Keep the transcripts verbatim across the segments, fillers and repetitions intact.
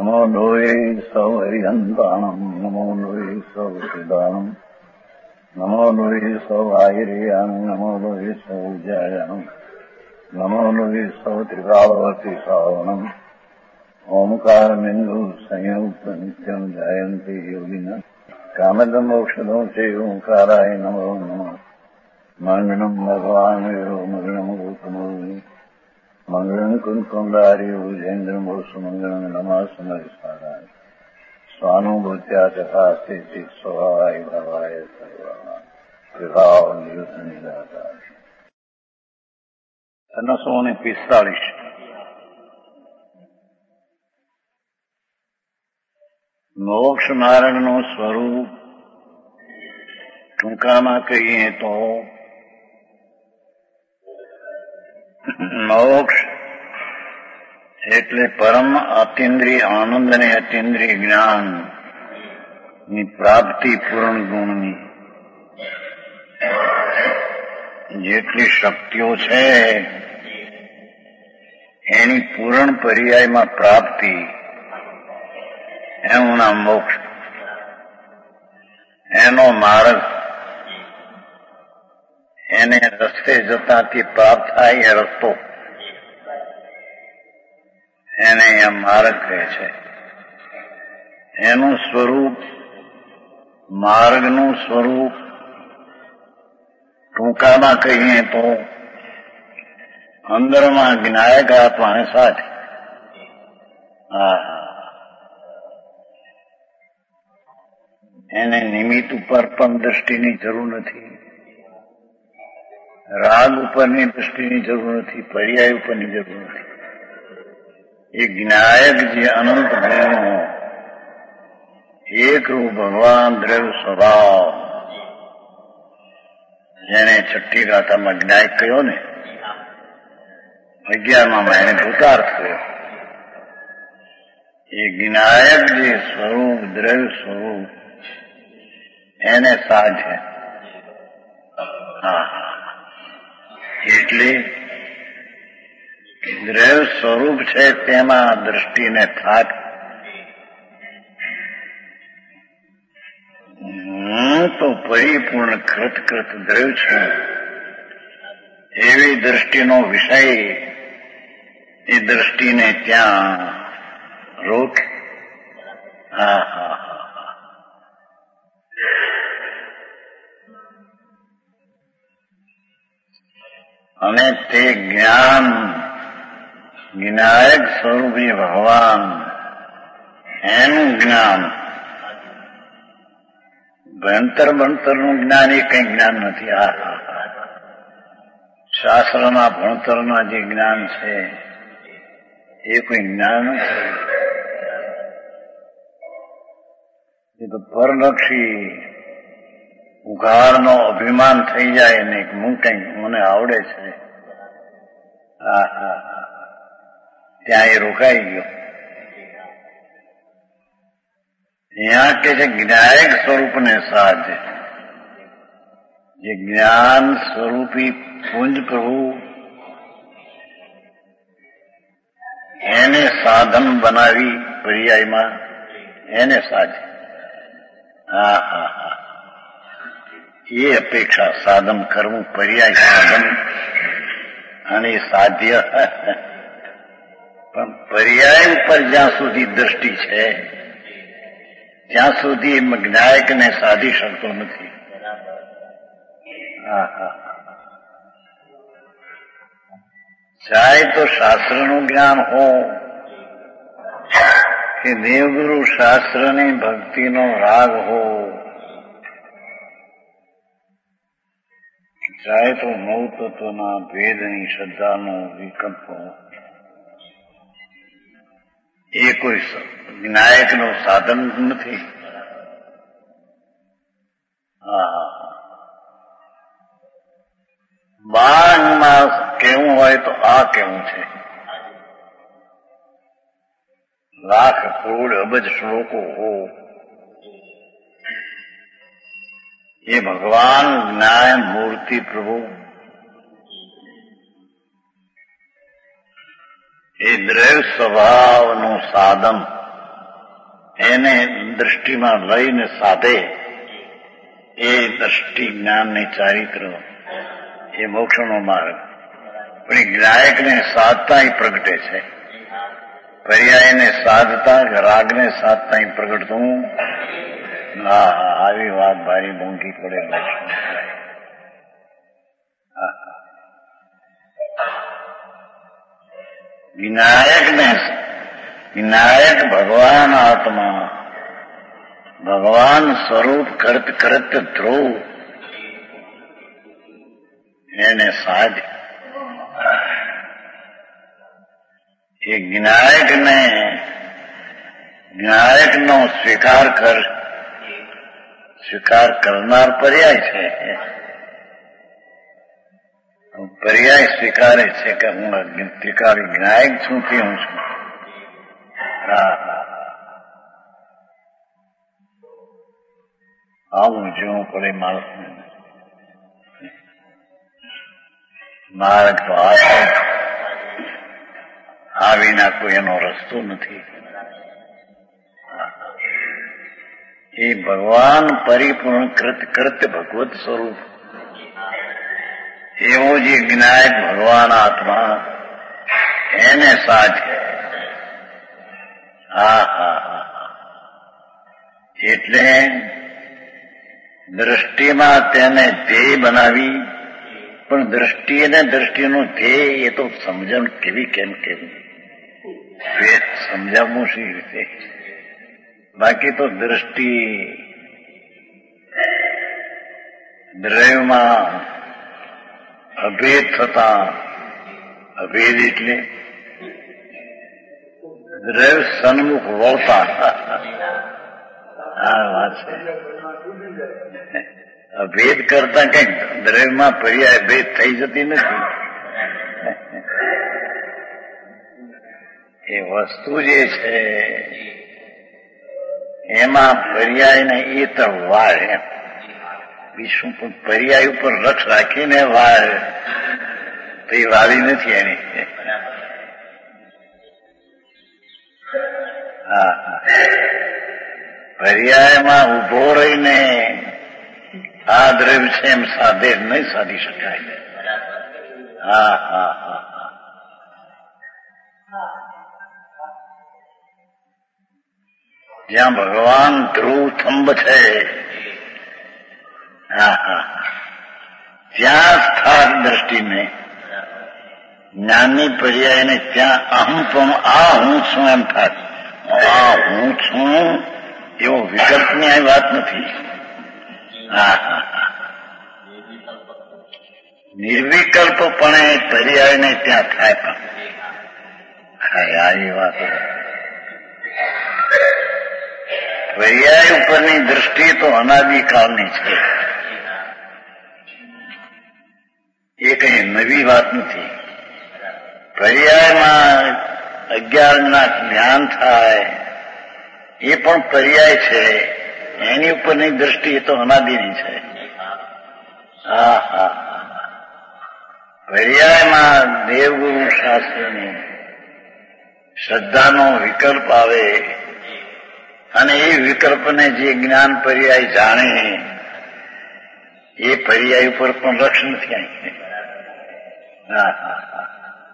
નમો લોહે સૌહરિહંતાણમ નમો લોહે સૌસિદાનમ નમો લોહે સૌઆયર્યામ નમો લોહે સૌજાયામ નમો લોહે સૌત્રિકાવતી સાવનમ ઓમકારમિંદુ સંયુક્ત નિત્યમ જાયંતિ યોગિના કામદમ ઔષધો છે ઓંકારાય નમો નમઃ મંગળમ ભગવાન મંગળમ ગૌતમોની મંગળમ કુંકુંડાર્ય ભુજેન્દ્રમ સુમંગળમ નમઃ સમરિસ્વારાય સ્વાનુભૂત્યા તથા સ્થિતિ સ્વભાવાય ભાવાય સર્વા વિભાવ નિયુત નિરાકાર. નવસો ને પિસ્તાળીસ. મોક્ષ માર્ગનું સ્વરૂપ ટૂંકામાં કહીએ તો મોક્ષ એટલે પરમ અતિન્દ્રિય આનંદ અને અતિન્દ્રિય જ્ઞાન ની પ્રાપ્તિ પૂર્ણ ગુણની. જેટલી શક્તિઓ છે એની પૂર્ણ પર્યાયમાં પ્રાપ્તિ એનું નામ મોક્ષ. એનો માર્ગ એને રસ્તે જતાથી પ્રાપ્ત થાય એ રસ્તો એને અહીંયા માર્ગ કહે છે. એનું સ્વરૂપ માર્ગનું સ્વરૂપ ટૂંકામાં કહીએ તો અંદરમાં જ્ઞાયક આત્માને સાથે. હા એને નિમિત્ત ઉપર પણ દ્રષ્ટિની જરૂર નથી, રાગ ઉપરની દ્રષ્ટિની જરૂર નથી, પર્યાય ઉપરની જરૂર નથી. એ જ્ઞાયક જે અનંત ગુણો એકરૂપ ભગવાન દ્રવ્ય સ્વભાવ જેને છઠ્ઠી ગાથામાં જ્ઞાયક કહ્યો ને, અગિયારમાં એને ભૂતાર્થ કહ્યો. એ જ્ઞાયક જે સ્વરૂપ દ્રવ્ય સ્વરૂપ એને સાધે. હા એટલે દ્રવ્ય સ્વરૂપ છે તેમાં દ્રષ્ટિને થાક. હું તો પરિપૂર્ણ કૃતકૃત દ્રવ્ય છું એવી દ્રષ્ટિનો વિષય એ દ્રષ્ટિને ત્યાં રોક. હા હા અને તે જ્ઞાન જ્ઞાયક સ્વરૂપી ભગવાન એનું જ્ઞાન ભણતર ભણતરનું જ્ઞાન એ કઈ જ્ઞાન નથી. આ શાસ્ત્રના ભણતરના જે જ્ઞાન છે એ કોઈ જ્ઞાન નથી. એ તો પરલક્ષી ઉઘાડનો અભિમાન થઈ જાય ને હું કઈક મને આવડે છે. હા હા ત્યાં એ રોકાઈ ગયો. ત્યાં કે છે જ્ઞાયક સ્વરૂપને સાધે. જે જ્ઞાન સ્વરૂપી પુંજ પ્રભુ એને સાધન બનાવી પર્યાયમાં એને સાધે. હા હા હા એ અપેક્ષા સાધન કરવું, પર્યાય સાધન અને સાધ્ય. પણ પર્યાય ઉપર જ્યાં સુધી દ્રષ્ટિ છે ત્યાં સુધી જ્ઞાયકને સાધી શકતો નથી. હા હા ચાહે તો શાસ્ત્રનું જ્ઞાન હો કે દેવગુરુ શાસ્ત્રની ભક્તિનો રાગ હો, ચાહે તો નવ તત્વના ભેદની શ્રદ્ધાનો વિકલ્પ હો, એ કોઈ જ્ઞાયકનું સાધન નથી. હા બારમાં કેવું હોય તો આ કેવું છે. લાખ કરોડ અબજ શ્લોકો હો એ ભગવાન જ્ઞાન મૂર્તિ પ્રભુ એ દ્રવ્ય સ્વભાવનું સાધન એને દ્રષ્ટિમાં લઈને સાધે એ દ્રષ્ટિ જ્ઞાનની ચારિત્ર એ મોક્ષનો માર્ગ. પણ એ જ્ઞાયકને સાધતા પ્રગટે છે. પર્યાયને સાધતા રાગને સાધતા પ્રગટતું. હા હા આવી વાત ભારી મોંઘી પડે. વિનાયકને વિનાયક ભગવાન આત્મા ભગવાન સ્વરૂપ કરત કરત ધ્રુવ એને સાધ. એ જ્ઞાયકને જ્ઞાયકનો સ્વીકાર કર સ્વીકાર કરનાર પર્યાય છે. પર્યાય સ્વીકારે છે કે હું ત્રિકાળી જ્ઞાયક છું કે હું છું. હા આવું જોવું પડે માણસને. માર્ગ તો આ આ વિના કોઈ એનો રસ્તો નથી. એ ભગવાન પરિપૂર્ણ કૃત કૃત ભગવત સ્વરૂપ એવો જે જ્ઞાયક ભગવાન આત્મા એને સાચે. હા હા હા એટલે દ્રષ્ટિમાં તેને ધ્યેય બનાવી. પણ દ્રષ્ટિ અને દ્રષ્ટિનું ધ્યેય એ તો સમજણ કેવી કેમ કેવી સમજાવવું શી રીતે. બાકી તો દ્રષ્ટિ દ્રવ્યમાં અભેદ થતા. અભેદ એટલે દ્રવ્ય સન્મુખ વળતા. આ વાત છે. અભેદ કરતા કઈક દ્રવ્યમાં પર્યાય ભેદ થઈ જતી નથી. એ વસ્તુ જે છે એમાં પર્યાય ને એ તો વાળ એમ વિશ્વ પર્યાય ઉપર રક્ષ રાખીને વાળ તો એ વાળી નથી એની. હા પર્યાયમાં ઉભો રહીને આ દ્રવ્ય છે એમ સાધે નહીં સાધી શકાય. હા હા હા જ્યાં ભગવાન ધ્રુવ થંભ છે હા હા ત્યાં સ્થાન દ્રષ્ટિને જ્ઞાનની પર્યાયને ત્યાં અહમ પણ આ હું છું એમ થાય. આ હું છું એવો વિકલ્પની આ વાત નથી. હા હા હા નિર્વિકલ્પપણે પર્યાયને ત્યાં થાય. પણ હા એ વાત પર્યાય ઉપરની દ્રષ્ટિ તો અનાદિકાળની છે. એ કઈ નવી વાત નથી. પર્યાયમાં અજ્ઞાનના જ્ઞાન થાય એ પણ પર્યાય છે. એની ઉપરની દ્રષ્ટિ એ તો અનાદિની છે. હા હા પર્યાયમાં દેવગુરુ શાસ્ત્રની શ્રદ્ધાનો વિકલ્પ આવે અને એ વિકલ્પને જે જ્ઞાન પર્યાય જાણે એ પર્યાય ઉપર પણ રક્ષ નથી આવી. હા હા હા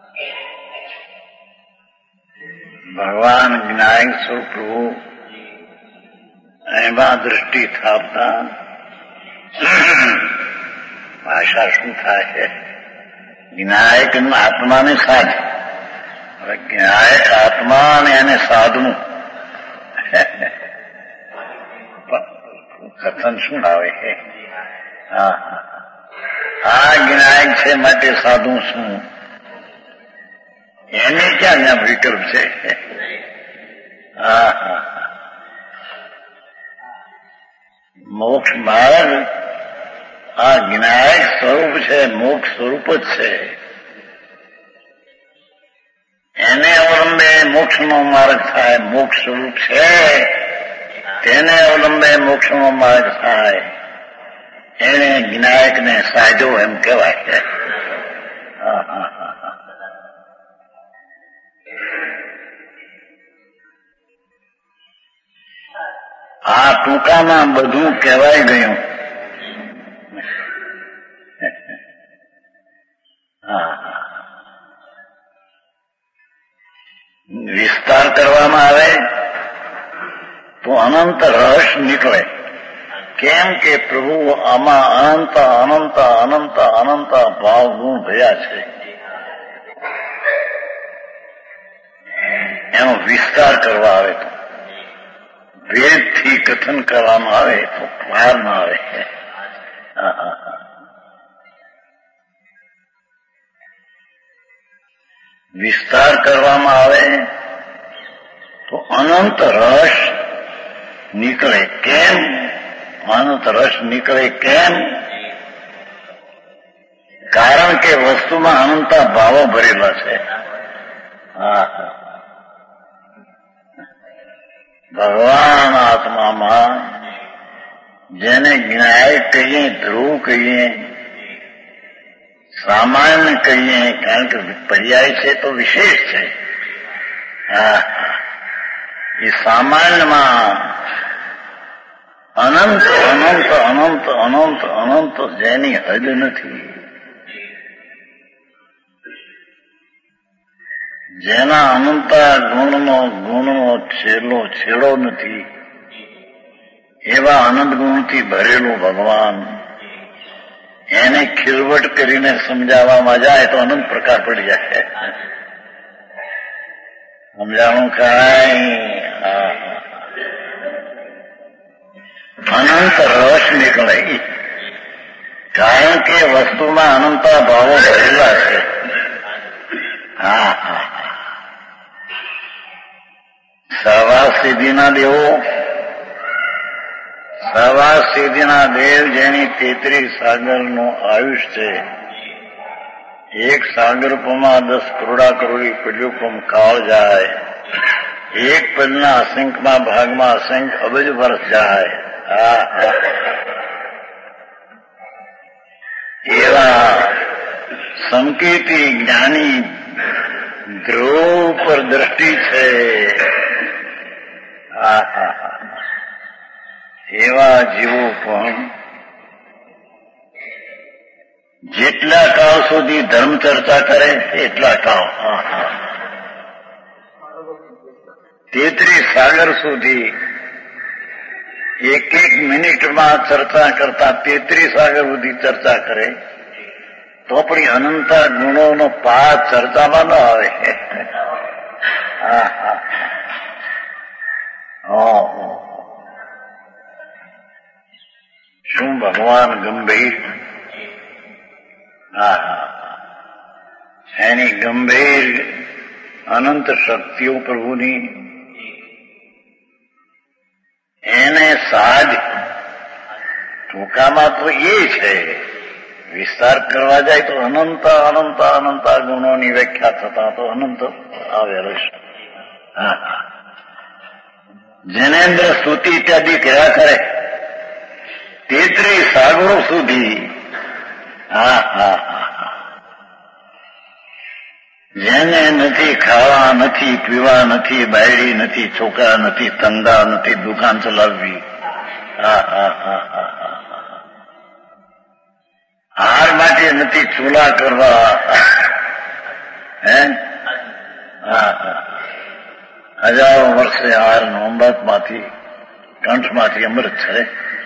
ભગવાન જ્ઞાયક સ્વરૂપ એમાં દ્રષ્ટિ થાપતા ભાષા શું થાય છે? જ્ઞાયક આત્માને સાધ. હવે જ્ઞાયક આત્મા ને એને સાધવું કથન શું આવે છે? હા આ જ્ઞાયક છે માટે સાધુ શું? એને ક્યાં ત્યાં વિકલ્પ છે? હા હા મોક્ષ માર્ગ આ જ્ઞાયક સ્વરૂપ છે. મોક્ષ સ્વરૂપ જ છે. એને અવલંબે મોક્ષનો માર્ગ થાય. મોક્ષ સ્વરૂપ છે તેને અવલંબે મોક્ષનો માર્ગ થાય. એને જ્ઞાયકને સાધ્યો એમ કહેવાય. હા હા હા આ ટૂંકામાં બધું કહેવાય ગયું. વિસ્તાર કરવામાં આવે તો અનંત રસ નીકળે. કેમ કે પ્રભુ આમાં અનંત અનંત અનંત અનંત ભાવ ગુણ ભર્યા છે. એનો વિસ્તાર કરવા આવે તો, વેદથી કથન કરવામાં આવે તો પાર ના આવે. વિસ્તાર કરવામાં આવે તો અનંત રસ નીકળે. કેમ અનંત રસ નીકળે? કેમ? કારણ કે વસ્તુમાં અનંત ભાવો ભરેલા છે. હા, ભગવાન આત્મામાં જેને જ્ઞાય કહીએ, ધ્રુવ કહીએ, સામાન્ય કહીએ, કારણ કે પર્યાય છે તો વિશેષ છે. હા, એ સામાન્યમાં અનંત અનંત અનંત અનંત અનંત જેની હદ નથી, જેના અનંતા ગુણનો ગુણનો છેલ્લો છેડો નથી, એવા અનંત ગુણથી ભરેલું ભગવાન, એને ખીલવટ કરીને સમજાવવામાં જાય તો અનંત પ્રકાર પડી જાય. સમજાણું કાંઈ અનંત રસ નીકળે. કારણ કે વસ્તુમાં અનંત ભાવો ભરેલા છે. હા હા સવા સિદ્ધિના દેવો, સવા સિદ્ધિના દેવ જેની તેત્રીસ સાગરનું આયુષ છે. એક સાગરપમાં દસ કરોડા કરોડી પલ્યુપમ કાળ જાય. એક પદના અસંખ્યમાં ભાગમાં અસંખ્ય અબજ વર્ષ જાય. હા હા એવા સંકેતી જ્ઞાની ધ્રુવ પર દ્રષ્ટિ છે. હા હા એવા જીવો પણ જેટલા કાળ સુધી ધર્મ ચર્ચા કરે એટલા કાળ, તેત્રીસ સાગર સુધી એક એક મિનિટમાં ચર્ચા કરતા તેત્રીસ સાગર સુધી ચર્ચા કરે તો પણ અનંત ગુણોનો પાર ચર્ચામાં ન આવે. હા હા શું ભગવાન ગંભીર! હા હા એની ગંભીર અનંત શક્તિઓ પ્રભુની, એને સાધ ટૂંકામાં તો એ છે. વિસ્તાર કરવા જાય તો અનંત અનંત અનંત ગુણોની વ્યાખ્યા થતા તો અનંત આવેલો છે. હા હા જનેન્દ્ર સ્તુતિ ઇત્યાદિ કર્યા કરે તેત્રીસ સાગરો સુધી. હા હા જેને નથી ખાવા, નથી પીવા, નથી બાયડી, નથી છોકરા, નથી ધંધા, નથી દુકાન ચલાવવી. હા હા હા હા હાર માટે નથી ચૂલા કરવા. હે હા હા હજારો વર્ષે હાર અંબાતમાંથી કંઠમાંથી અમૃત છે.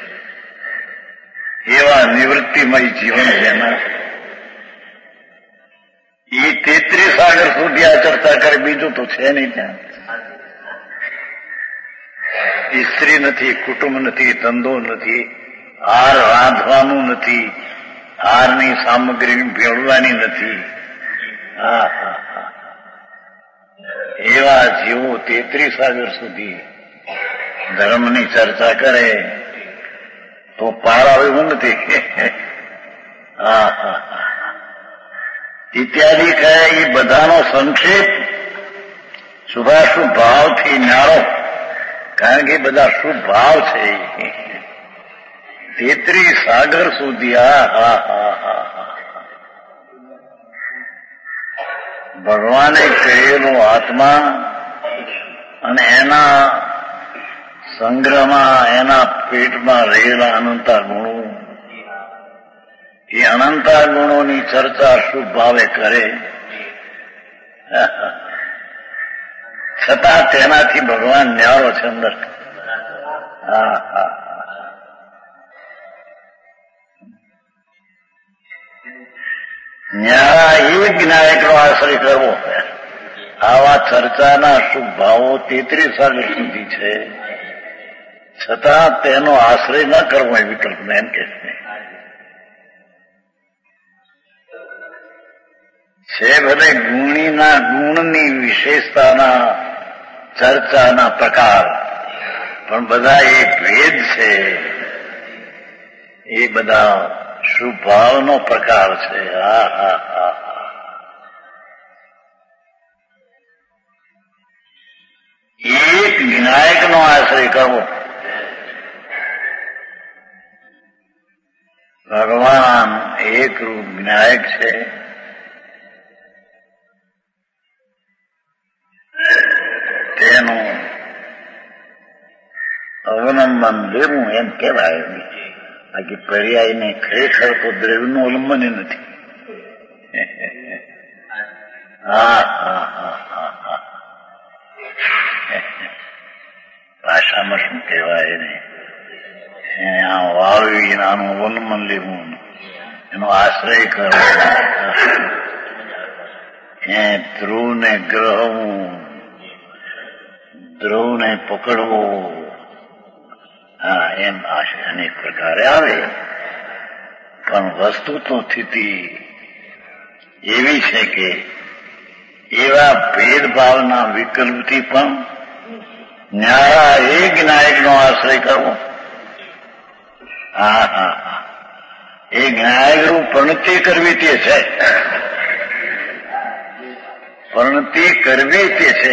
એવા નિવૃત્તિમય જીવન જેના, એ તેત્રીસ આગળ સુધી આ ચર્ચા કરે, બીજું તો છે નહીં ત્યાં. સ્ત્રી નથી, કુટુંબ નથી, ધંધો નથી, હાર રાંધવાનું નથી, હારની સામગ્રી ભેળવાની નથી. હા હા હા એવા જીવો તેત્રીસ આગળ સુધી ધર્મની ચર્ચા કરે તો પાર આવે એવું નથી. હા હા ઇત્યાદિ કહે એ બધાનો સંક્ષેપ શુભાશુભ ભાવથી ન્યારો, કારણ કે બધા શુભ ભાવ છે. તેત્રીસ સાગર સુધી આ હા હા હા ભગવાને કહેલો આત્મા અને એના સંગ્રહમાં એના પેટમાં રહેલા અનંતા ગુણો, એ અનંતા ગુણોની ચર્ચા શુભ ભાવે કરે, છતાં તેનાથી ભગવાન ન્યારો છે અંદર. હા હા ન્યારા એ જ્ઞાયકનો આશ્રય કરવો. આવા ચર્ચાના શુભ ભાવો તેત્રીસ વાગ્યા સુધી છે, છતાં તેનો આશ્રય ન કરવો એ વિકલ્પ એમ કે છે. ભલે ગુણીના ગુણની વિશેષતાના ચર્ચાના પ્રકાર, પણ બધા એ ભેદ છે, એ બધા શુભ ભાવનો પ્રકાર છે. હા હા હા એક વિનાયકનો આશ્રય કરવો. ભગવાન એક રૂપ વિનાયક છે. તેનું અવલંબન લેવું એમ કહેવાય. બાકી પર્યાયને ખરેખર તો દ્રવ્યનું અવલંબન નથી. હા હા હા હા હા ભાષામાં શું કહેવાય ને, આ વાવી આનું અવલંબન લેવું, એનો આશ્રય કરવો, એ ધ્રુવને ગ્રહવું, ધ્રુવને પકડવો, હા એમ આશય અનેક પ્રકારે આવે. પણ વસ્તુ તો સ્થિતિ એવી છે કે એવા ભેદભાવના વિકલ્પથી પણ ન્યારા એ જ્ઞાયકનો આશ્રય કરવો. હા હા હા એ જ્ઞાયકનું પ્રણતિ કરવી તે છે, પ્રણતિ કરવી તે છે.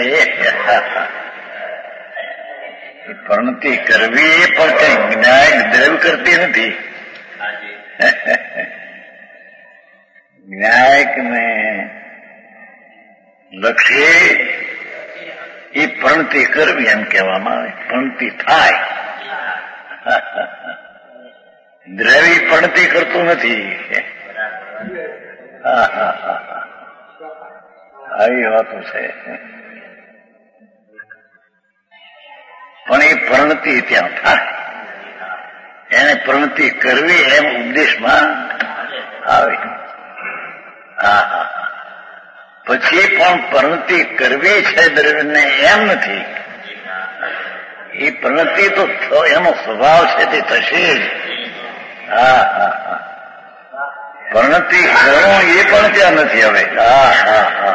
પ્રણતિ કરવી એ પણ કઈ જ્ઞાયક દ્રવ્ય કરતી નથી. જ્ઞાયકને લક્ષ્ય એ પ્રણતિ કરવી એમ કહેવામાં આવે. પ્રણતિ થાય, દ્રવ્ય પ્રણતિ કરતું નથી. હા હા હા આવી વાતો છે. પણ એ પ્રણતિ ત્યાં થાય, એને પ્રણતિ કરવી એમ ઉપદેશમાં આવે. હા હા પછી પણ પ્રણતિ કરવી છે દ્રવ્યને એમ નથી. એ પ્રણતિ તો એનો સ્વભાવ છે, તે થશે જ. હા હા હા પ્રણતિ કરો એ પણ ત્યાં નથી હવે. હા હા હા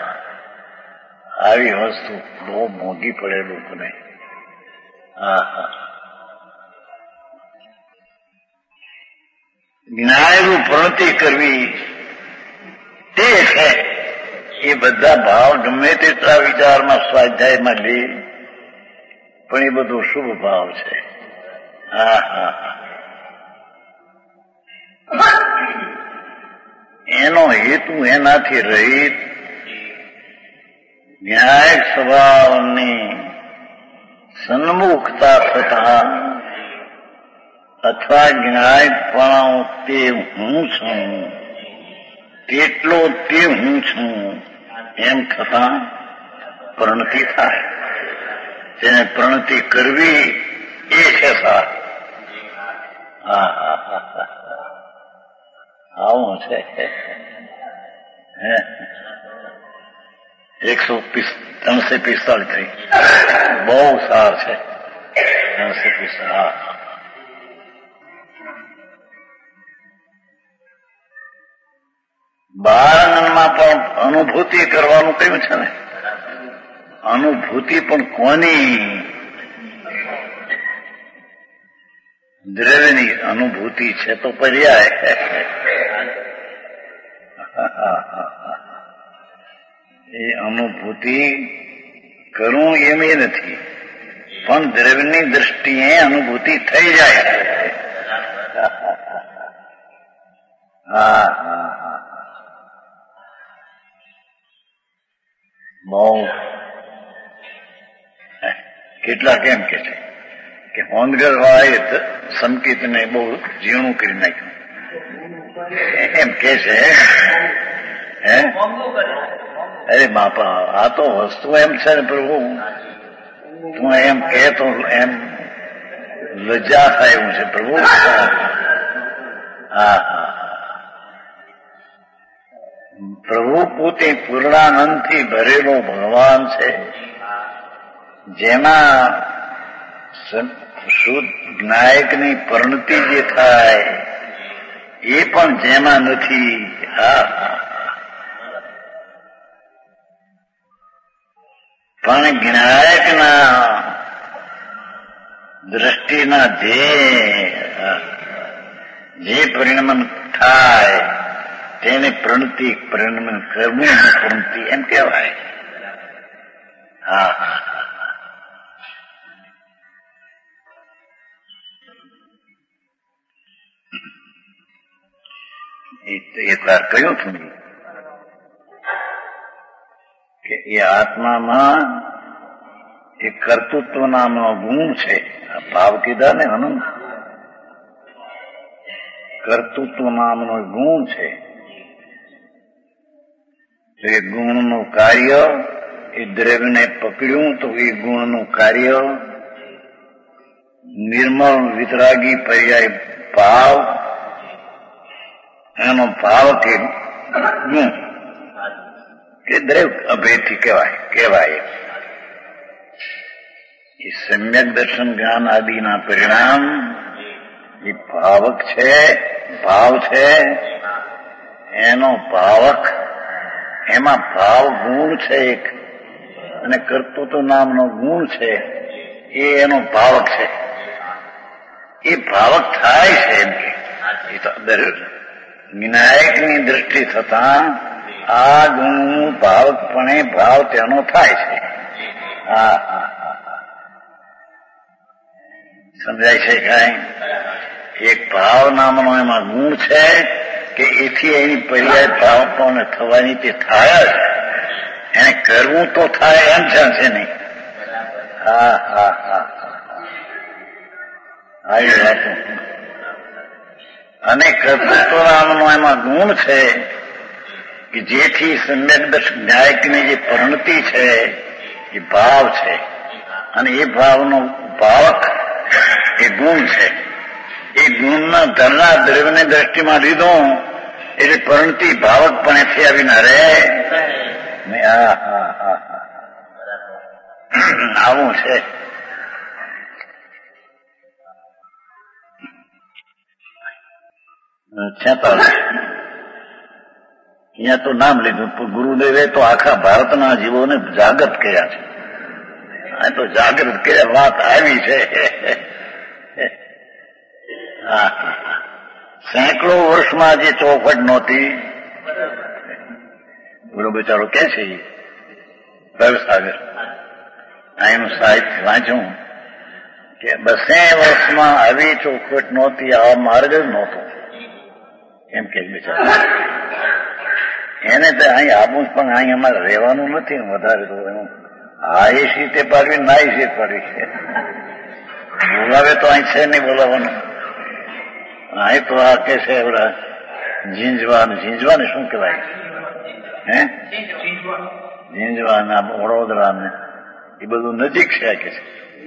આવી વસ્તુ બહુ મોંઘી પડે લોકોને. હા હા જ્ઞાયનું પ્રણતિ કરવી તે છે. એ બધા ભાવ ગમે તેટલા વિચારમાં સ્વાધ્યાયમાં લે, પણ એ બધો શુભ ભાવ છે. હા હા એનો હેતુ એનાથી રહિત ન્યાયિક સ્વભાવની સન્મુખતા થતા, અથવા જ્ઞાયકપણો તે હું છું, તેટલો તે હું છું એમ થતા પ્રણતિ થાય. તેને પ્રણતિ કરવી એ છે સાર. હા હા હા હા આવું છે. એકસો ત્રણસો પિસ્તાળીસ થઈ બહુ સાર છે. ત્રણસો પિસ્તાળીસ હા બાળાનંદમાં પણ અનુભૂતિ કરવાનું કહ્યું છે ને. અનુભૂતિ પણ કોની? દ્રવ્યની અનુભૂતિ છે તો પર્યાય. એ અનુભૂતિ કરવું એમ એ નથી, પણ દ્રવ્યની દ્રષ્ટિએ અનુભૂતિ થઈ જાય. હા હા હા બહુ કેટલા કેમ કે છે કે હોંદગર વાળાએ સંકેતને બહુ ઝીણું કરી નાખ્યું એમ કે છે. હે અરે બાપા, આ તો વસ્તુ એમ છે ને પ્રભુ, તું એમ કે તો એમ લજ્જા થાય એવું છે પ્રભુ. હા હા, પ્રભુ પોતે પૂર્ણાનંદથી ભરેલો ભગવાન છે, જેમાં શુદ્ધ નાયકની પરિણતિ જે થાય એ પણ જેમાં નથી. હા, પણ જ્ઞાયકના દ્રષ્ટિના ધ્યેય જે પરિણમન થાય તેને પ્રણતિ પરિણમન કરવું પ્રણતિ એમ કહેવાય. હા હા, એક વાર કહ્યું છું કે એ આત્મામાં એક કર્તૃત્વ નામનો ગુણ છે. ભાવ કીધા ને અનંત કર્તૃત્વ નામનો ગુણ છે. તો એ ગુણનું કાર્ય, એ દ્રવ્યને પકડ્યું તો એ ગુણનું કાર્ય નિર્મળ વિતરાગી પર્યાય ભાવ, એનો ભાવ કે ગુણ કે દ્રવ્ય અભેદથી કહેવાય કહેવાય એ સમ્યક દર્શન જ્ઞાન આદિના પરિણામ એ ભાવક છે, ભાવ છે. એનો ભાવક, એમાં ભાવ ગુણ છે એક, અને કર્તૃત્વ નામનો ગુણ છે એ એનો ભાવક છે. એ ભાવક થાય છે એમ કે એ તો વિનાયકની દ્રષ્ટિ થતા આ ગુણનું ભાવકપણે ભાવ તેનો થાય છે. હા હા, સમજાય છે કાંઈ? એક ભાવ નામનો એમાં ગુણ છે કે એથી એની પર્યાય ભાવ પણ થવાની તે થાય જ, એને કરવું તો થાય એમ છે નહીં. હા હા હા, આવી વાત. અને કર્તૃત્વ નામનો એમાં ગુણ છે કે જેથી સમ્યક દર્શન ન્યાયકની જે પરિણતિ છે એ ભાવ છે, અને એ ભાવનો ભાવક એ ગુણ છે. એ ગુણના ધરના દ્રવ્યની દ્રષ્ટિમાં લીધો એટલે પરિણતિ ભાવક પણ એથી આવીને રહે. હા હા હા, આવું છે. અહીંયા તો નામ લીધું, ગુરુદેવે તો આખા ભારતના જીવોને જાગૃત કર્યા છે. આ તો જાગૃત કર્યા વાત આવી છે. હા, સેંકડો વર્ષમાં જે ચોખવટ નહોતી, બોલો બિચારો કે છે ભવસાગર, એનું સાહિત્ય વાંચ્યું કે બસે વર્ષમાં આવી ચોખવટ નહોતી, આ માર્ગ જ નહોતો એમ કે બિચારો. એને તો અહીં આવું પણ અહીં અમારે રહેવાનું નથી ને વધારે તો એનું આ એ સીટે પાડવી, ના એ સીટ પાડવી છે. બોલાવે તો અહીં છે નહીં બોલાવાનું. અહીં તો આ કે છે બધા ઝીંઝવાનું, ઝીંઝવાને શું કહેવાય? હે, ઝીંઝવા ના વડોદરા ને એ બધું નજીક છે કે છે.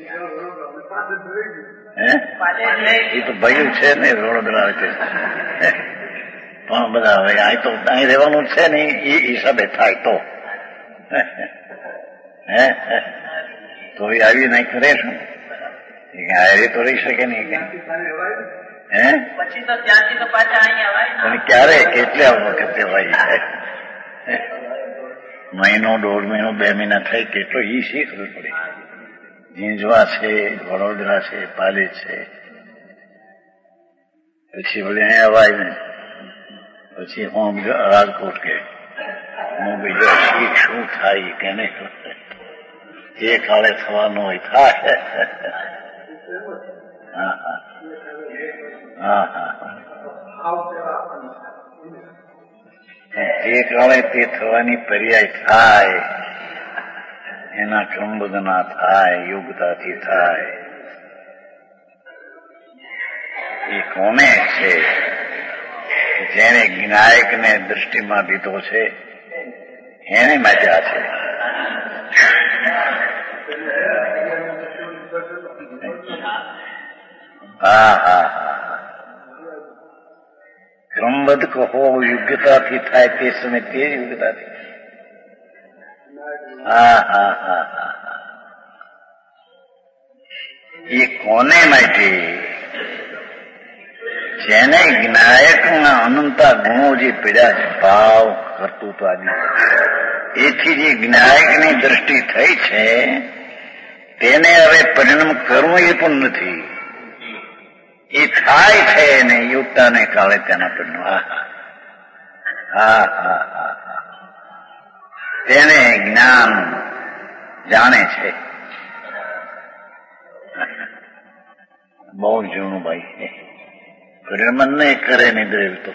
હે, એ તો ભયું છે ને વડોદરા કે પણ બધા હવે અહીં તો અહીં રહેવાનું છે ને એ હિસાબે થાય તો હે તો એ આવી નહીં કરે શું? હારે તો રહી શકે નહીં કે હે, પછી તો ત્યાંથી તો પાછા અહીંયા ક્યારે કેટલા વખતે હોય મહિનો દોઢ મહિનો બે મહિના થાય કેટલો ઈ શીખવું પડે. ઝીંઝવા છે, વડોદરા છે, પાલી છે, પછી વળી અહીંયા અવાય ને પછી હું રાજકોટ કે હું બીજો શીખ શું થાય કેને એ કાળે થવાનું હોય થાય. હા હા હા હા, એ કાળે તે થવાની પર્યાય થાય, એના ક્રમબદ્ધના થાય, યોગ્યતાથી થાય. એ કોને છે? જેને જ્ઞાયકને દૃષ્ટિમાં લીધો છે એને માટે આ છે. હા હા હા ક્રમબદ્ધ કહો યોગ્યતાથી થાય તે સમય તે જ યોગ્યતાથી. હા હા હા હા એ કોને માટે? જેને જ્ઞાયકના અનંતા ગુણો જે પીડ્યા છે, ભાવ કર્તૃત્વ આદિ, એથી જે જ્ઞાયકની દ્રષ્ટિ થઈ છે તેને હવે પરિણામ કરવું એ પણ નથી. એ થાય છે ને યુક્તાને કાળે તેના પરિણામ. હા હા હા હા તેને જ્ઞાન જાણે છે. બહુ જૂનું ભાઈ પરિણામ નહીં કરે ને દ્રેવ તો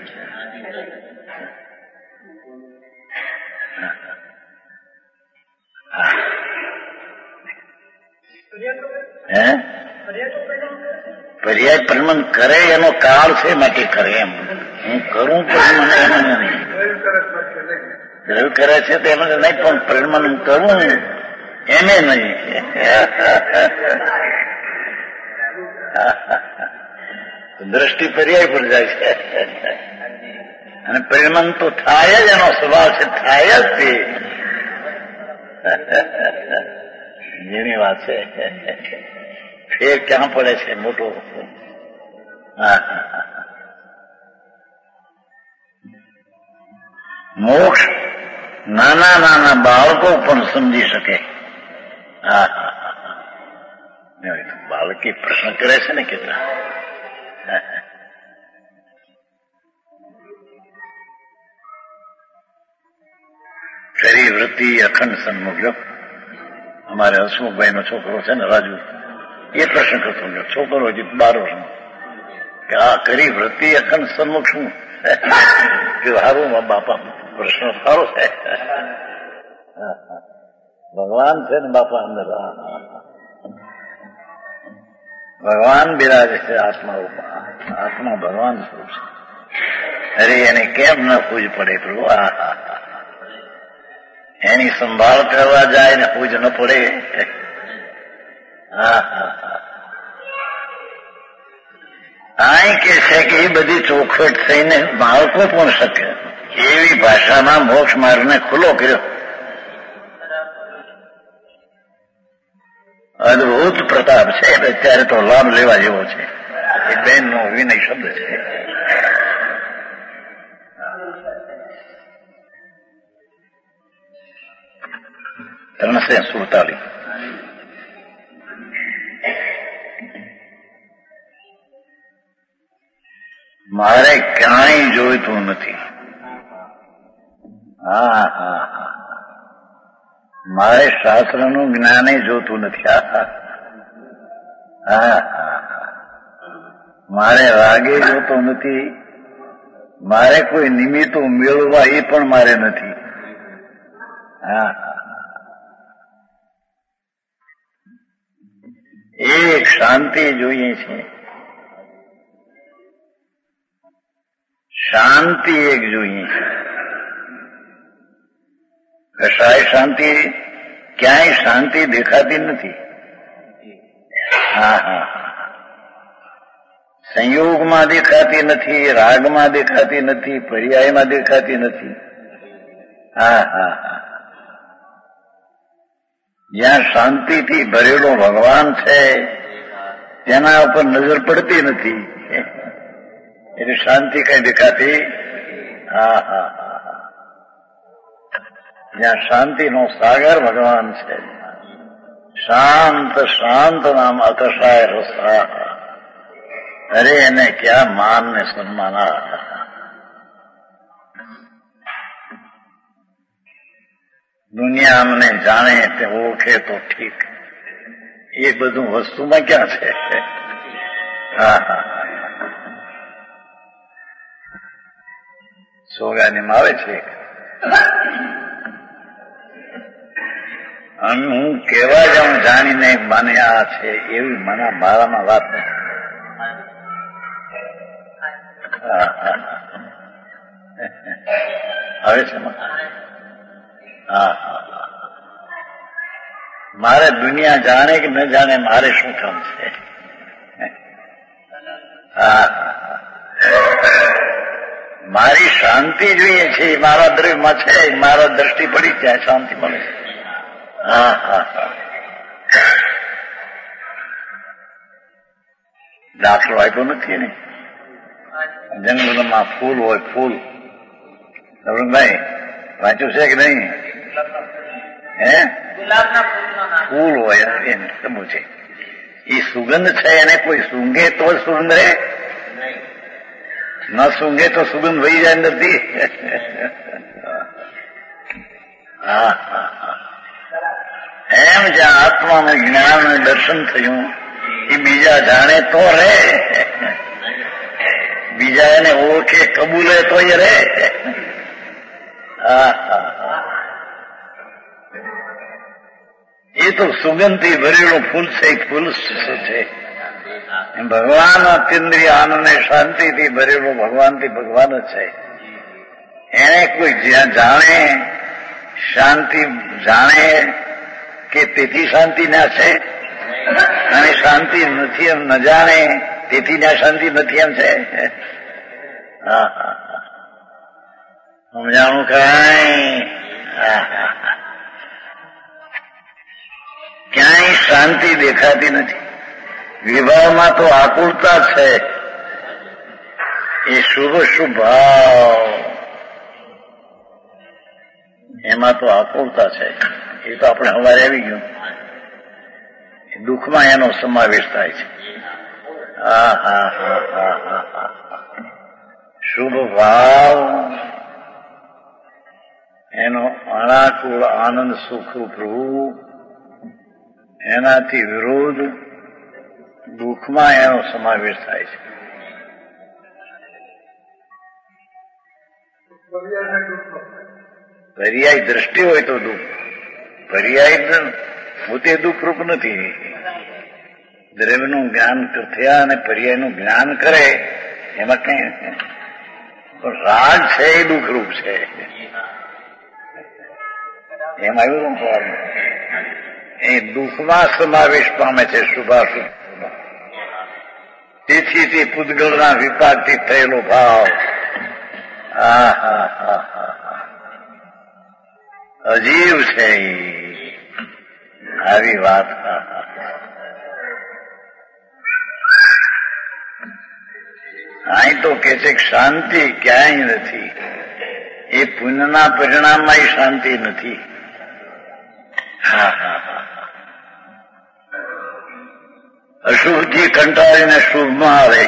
હે પર્યાય પરિણામ કરે એનો કાળ છે માટે કરે. એમ હું કરું પણ મને એમ નહીં દ્રવ કરે છે તો એમ નહીં, પણ પરિણામ કરું એને નહીં. દ્રષ્ટિ પર્યાય પર જાય છે અને પરિણામ તો થાય જ, એનો સ્વભાવ છે, થાય જ તે. જેની વાત છે ફેર ક્યાં પડે છે મોટો. મોક્ષ નાના નાના બાળકો પણ સમજી શકે. હા બાળકી પ્રશ્ન કરે છે ને કેટલા. ખરી વૃત્તિ અખંડ સન્મુખ. અમારે હસમુખભાઈ નો છોકરો છે ને રાજુ, એ પ્રશ્ન કરતો ગયો. છોકરો હજી બાર વર્ષનો કે આ ખરી વૃત્તિ અખંડ સન્મુખ શું? સારું બાપા, પ્રશ્ન સારો છે. ભગવાન છે ને બાપા અંદર, ભગવાન બિરાજે છે આત્મા ઉપર. આત્મા ભગવાન સ્વરૂપ છે. અરે એને કેમ ન પૂજ પડે પ્રભુ? આ એની સંભાળ કરવા જાય ને પૂજ ન પડે. હા હા અહીં કે છે કે એ બધી ચોખવટ થઈને બાળકો પણ શકે એવી ભાષામાં મોક્ષ માર્ગને ખુલ્લો કર્યો. અદભુત પ્રતાપ છે. અત્યારે તો લાભ લેવા જેવો છે. એ બેન નો વિનય શબ્દ છે. ત્રણસે સુડતાલીસ. મારે ક્યાંય જોઈતું નથી. હા હા હા મારે શાસ્ત્રનું જ્ઞાને જોતું નથી. હા હા મારે રાગે જોતો નથી. મારે કોઈ નિમિત્તો મેળવવા એ પણ મારે નથી. હા એક શાંતિ જોઈએ છે. શાંતિ એક જોઈએ છે. કશાય શાંતિ, ક્યાંય શાંતિ દેખાતી નથી. હા હા સંયોગમાં દેખાતી નથી, રાગમાં દેખાતી નથી, પર્યાયમાં દેખાતી નથી. હા હા હા જ્યાં શાંતિથી ભરેલો ભગવાન છે તેના ઉપર નજર પડતી નથી એટલે શાંતિ કઈ દેખાતી. હા હા હા જ્યાં શાંતિનો સાગર ભગવાન છે. શાંત શાંત નામ અકશાય રસા. અરે એને ક્યાં માન ને સન્માન. દુનિયા અમને જાણે તે ઓળખે તો ઠીક, એ બધું વસ્તુમાં ક્યાં છે. હા હા સોગાનીમાં આવે છે અને હું કેવા જાઉં જાણીને મને આ છે એવી મને મારામાં વાત નથી. આવે છે હા હા મારે દુનિયા જાણે કે ન જાણે મારે શું કામ છે હા મારી શાંતિ જોઈએ છે મારા દ્રવ્યમાં છે મારા દ્રષ્ટિ પડી જાય શાંતિ મળે છે હા હા હા દાખલો આપ્યો નથી ને જંગલમાં ફૂલ હોય ફૂલ ભાઈ વાંચ્યું છે કે નહીં હે ફૂલ હોય એને સમૂહ છે એ સુગંધ છે એને કોઈ સૂંઘે તો સુગંધ રહે ન સૂંઘે તો સુગંધ વહી જાય નથી હા હા હા એમ જ્યાં આત્માનું જ્ઞાન દર્શન થયું એ બીજા જાણે તો રે બીજા એને ઓળખે કબૂલે તો એ રે હા હા હા એ તો સુગંધથી ભરેલું ફૂલ છે એક ફૂલ છે ભગવાન અતિન્દ્રિય આનંદ શાંતિથી ભરેલું ભગવાનથી ભગવાન જ છે એને કોઈ જ્યાં જાણે શાંતિ જાણે કે તેથી શાંતિ ના છે અને શાંતિ નથી એમ ન જાણે તેથી ના શાંતિ નથી એમ છે હા હા સમજાણું કાંઈ ક્યાંય શાંતિ દેખાતી નથી વિભાવમાં તો આકુળતા છે એ શુભ શુભ ભાવ એમાં તો આકુળતા છે એ તો આપણે હવારે આવી ગયું દુઃખમાં એનો સમાવેશ થાય છે હા હા હા હા હા હા શુભ ભાવ એનો અનાકુળ આનંદ સુખરૂપ રૂપ એનાથી વિરોધ દુઃખમાં એનો સમાવેશ થાય છે પર્યાય દ્રષ્ટિ હોય તો દુઃખ પર્યાય પોતે દુઃખરૂપ નથી દ્રવ્યનું જ્ઞાન થયા અને પર્યાયનું જ્ઞાન કરે એમાં કઈ રાગ છે એ દુઃખરૂપ છે એમાં એવું એ દુઃખમાં સમાવેશ પામે છે શુભાશુભ તેથી તે પૂતગલના વિપાકથી થયેલો ભાવ હા હા હા હા અજીવ છે આવી વાત અહીં તો કે છે કે શાંતિ ક્યાંય નથી એ પુણ્યના પરિણામમાં શાંતિ નથી હા હા હા અશુભથી કંટાળીને શુભમાં આવે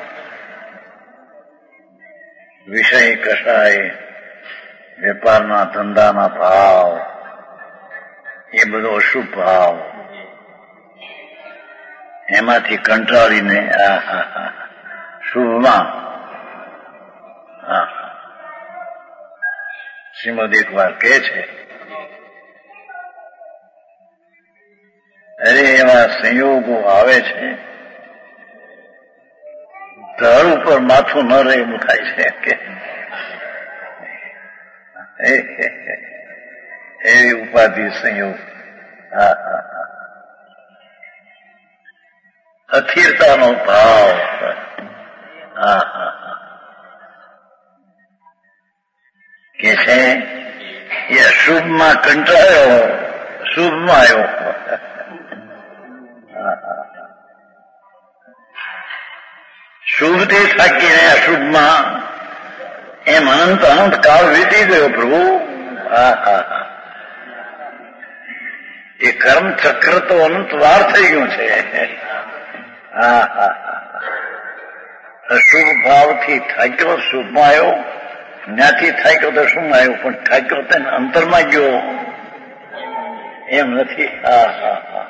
વિષય કસાય વેપારના ધંધાના ભાવ એ બધો અશુભ ભાવ એમાંથી કંટાળીને આ હા હા શુભમાં હા શ્રીમદ એક વાર કહે છે અરે એવા સંયોગો આવે છે ધડ ઉપર માથું ન રહે એવું થાય છે કે એવી ઉપાધિ સંયોગ હા હા હા અસ્થિરતાનો ભાવ હા હા હા કે છે એ અશુભમાં કંટાળ્યો શુભમાં આવ્યો શુભથી થાકીને અશુભમાં એમ અનંત અનંત કાળ વીતી ગયો પ્રભુ હા હા હા એ કર્મ ચક્ર તો અનંત વાર થઈ ગયું છે હા હા હા અશુભ ભાવથી થાક્યો શુભમાં આવ્યો જ્ઞાથી થાક્યો તો શું આવ્યો પણ થાક્યો તેને અંતરમાં ગયો એમ નથી હા હા હા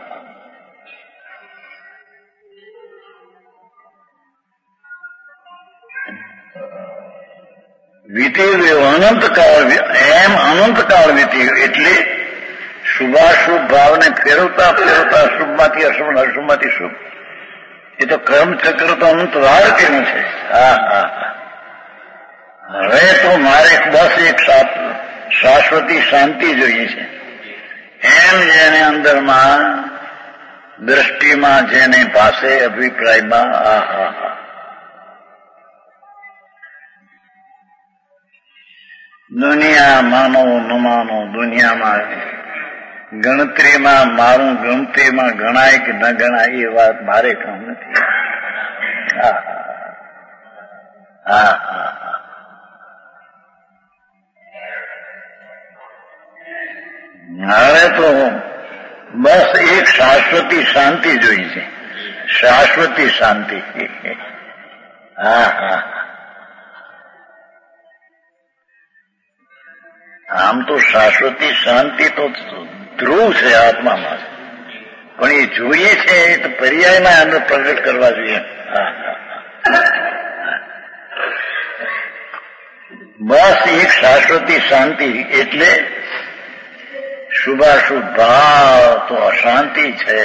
વીતી ગયો અનંતકાળ એમ અનંતકાળ વીતી ગયો એટલે શુભાશુભ ભાવને ફેરવતા ફેરવતા અશુભમાંથી અશુભ અશુભમાંથી શુભ એ તો કર્મચક્ર તો અનંત વાર કેવું છે હા હા હા હવે તો મારે બસ એક શાશ્વતી શાંતિ જોઈએ છે. એમ જેને અંદરમાં દ્રષ્ટિમાં જેને પાસે અભિપ્રાયમાં આ હા હા દુનિયા માનો ન માનો, દુનિયામાં ગણતરીમાં મારું ગણતરીમાં ગણાય કે ન ગણાય એ વાત મારે કામ નથી. હા હા હા હવે તો બસ એક શાશ્વતી શાંતિ જોઈ છે. શાશ્વતી શાંતિ. હા હા આમ તો શાશ્વતી શાંતિ તો ધ્રુવ છે આત્મામાં, પણ એ જોઈએ છે એ તો પર્યાયમાં અંદર પ્રગટ કરવા જોઈએ. બસ એક શાશ્વતી શાંતિ એટલે શુભાશુભ ભાવ તો અશાંતિ છે.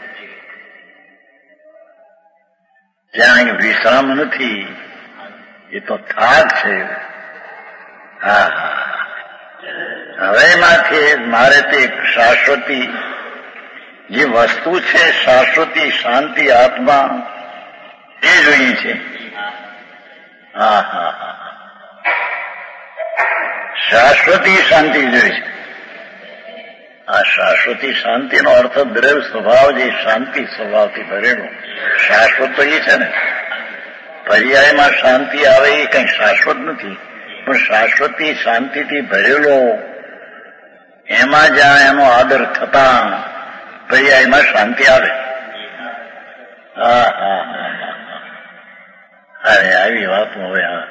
ત્યાં વિશ્રામ નથી, એ તો થાક છે. હા હા હવે માંથી મારે તે શાશ્વતી જે વસ્તુ છે, શાશ્વતી શાંતિ આત્મા એ જોઈએ છે. હા હા હા શાશ્વતી શાંતિ જોઈએ છે. આ શાશ્વતી શાંતિનો અર્થ દ્રવ સ્વભાવ જે શાંતિ સ્વભાવથી ભરેલો શાશ્વત તો એ છે ને. પર્યાયમાં શાંતિ આવે એ કંઈ શાશ્વત નથી, પણ શાશ્વતી શાંતિથી ભરેલો એમાં જ્યાં એનો આદર થતા પર્યાયમાં શાંતિ આવે. હા હા હા અરે આવી વાત હવે હા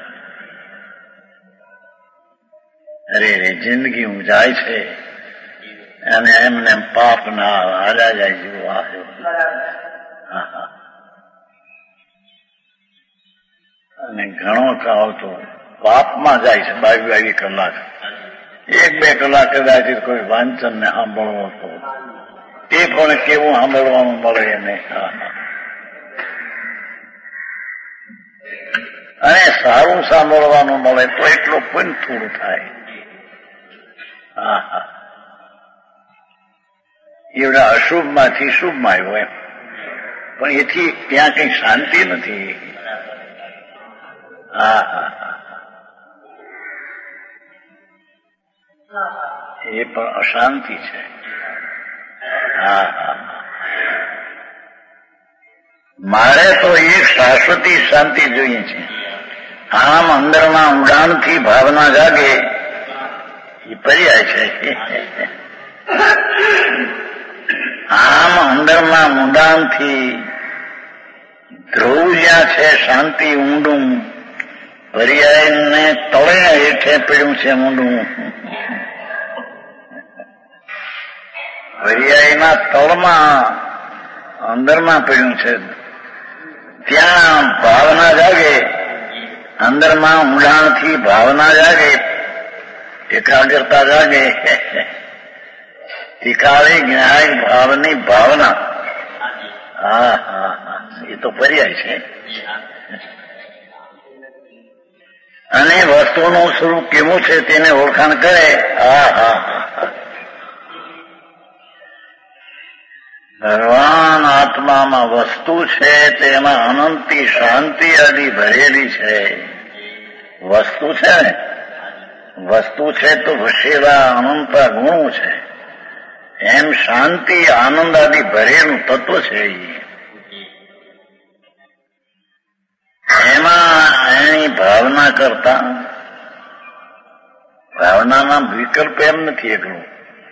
અરે રે જિંદગી હું જાય છે અને એમને પાપ ના હારા જાય જેવું આવ્યો. અને ઘણો કાળ તો પાપમાં જાય છે. બાવી બાવી કલાક એક બે કલાક કદાચ કોઈ વાંચન ને સાંભળવો તો એ પણ કેવું સાંભળવાનું મળે એને. અને સારું સાંભળવાનું મળે તો એટલું પણ થોડું થાય. હા હા એવડા અશુભમાંથી શુભમાં આવ્યો એમ, પણ એથી ત્યાં કઈ શાંતિ નથી. હા હા એ પણ અશાંતિ છે. હા હા મારે તો એક શાશ્વતી શાંતિ જોઈએ છે. આમ અંદરમાં ઊંડાણથી ભાવના જાગે એ પર્યાય છે. આમ અંદરમાં ઊંડાણથી ધ્રુવ જ્યાં છે શાંતિ ઊંડું, પર્યાયને તળે હેઠે પડ્યું છે ઊંડું. પર્યાયના તળમાં અંદરમાં પડ્યું છે, ત્યાં ભાવના જાગે. અંદરમાં ઊંડાણથી ભાવના જાગે, એકાગ્રતા જાગે. તિકાળી જ્ઞાન ભાવની ભાવના. હા હા હા એ તો પર્યાય છે. અને વસ્તુનું સ્વરૂપ કેવું છે તેને ઓળખાણ કરે. હા હા ભગવાન આત્મામાં વસ્તુ છે તેમાં અનંતી શાંતિ આદિ ભરેલી છે. વસ્તુ છે ને, વસ્તુ છે તો વસેલા અનંતા ગુણો છે. એમ શાંતિ આનંદ આદિ ભરેલું તત્વ છે. એમાં એની ભાવના કરતા ભાવનામાં વિકલ્પ એમ નથી એકલું.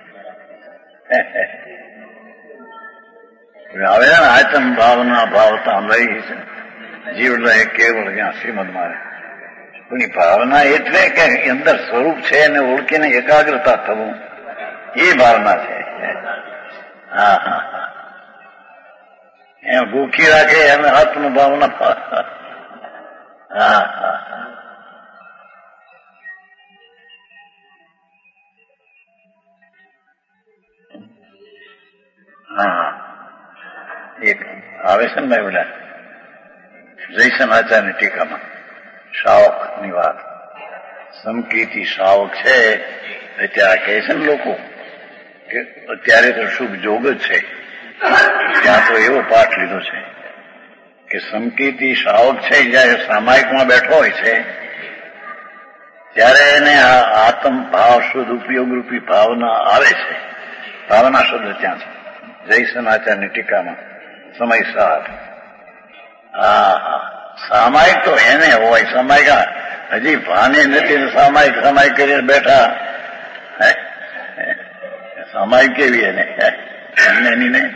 હવે આચમ ભાવના ભાવતા લઈ છે જીવ લે કેવળ જ્યાં શ્રીમદ મારે. પણ એ ભાવના એટલે કે અંદર સ્વરૂપ છે એને ઓળખીને એકાગ્રતા થવું એ ભાવના છે. હા હા હા એમ ભૂખી રાખે એને આત્મ ભાવના. હા હા હા એક આવે છે ને બધા જયસન આચાર્યની ટીકામાં શાવક ની વાત. સમકીથી સાવક છે અત્યારે કહે છે ને લોકો કે અત્યારે તો શુભ જોગ જ છે. ત્યાં તો એવો પાઠ લીધો છે કે સમકીથી સાવક છે જયારે સામાયિકમાં બેઠો હોય છે ત્યારે એને આ આત્મ ભાવ શુદ્ધ ઉપયોગ રૂપી ભાવના આવે છે. ભાવના શબ્દ ત્યાં છે જય સનાચારની ટીકામાં સમય સાત. હા હા સામાયિક તો એને હોય. સામાયિક હજી ભાને નથી સામાયિક સામાયિક કરીને બેઠા. સામાયિક કેવી એને એની ને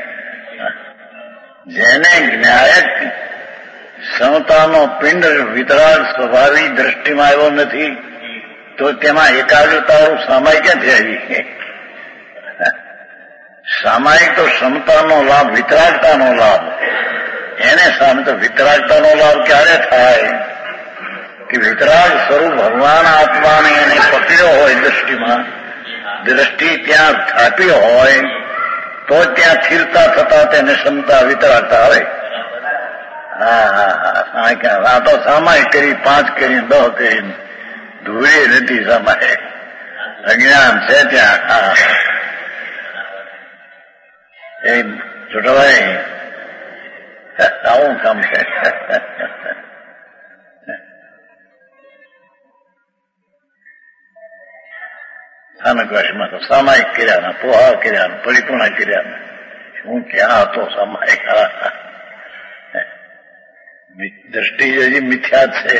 જેને જ્ઞાયક સમતાનો પિંડ વિતરાગ સ્વભાવી દ્રષ્ટિમાં આવ્યો નથી તો તેમાં એકાગ્રતાઓ સામાયિક ક્યાંથી આવી? સામાયિક તો ક્ષમતાનો લાભ, વિતરાગતાનો લાભ. એને સામે તો વિતરાગતાનો લાભ ક્યારે થાય કે વિતરાગ સ્વરૂપ ભગવાન આત્માને એને પકડ્યો હોય દ્રષ્ટિમાં, દ્રષ્ટિ ત્યાં સ્થાપી હોય તો ત્યાં સ્થિરતા થતા તેને ક્ષમતા વિતરાગતા આવે. હા હા હા આ તો સામાયિક કરી, પાંચ કરી, દહ કરી, ધૂળી નથી સામાયિક. અજ્ઞાન છે ત્યાં. હા એ છોટાભાઈ આવું કામ છે. સ્થાનકવાસીમાં તો સામાયિક કર્યા, પોહા કર્યા, પરિપૂર્ણ કર્યા. શું ક્યાં હતો સામાયિક? દ્રષ્ટિ હજી મિથ્યા છે.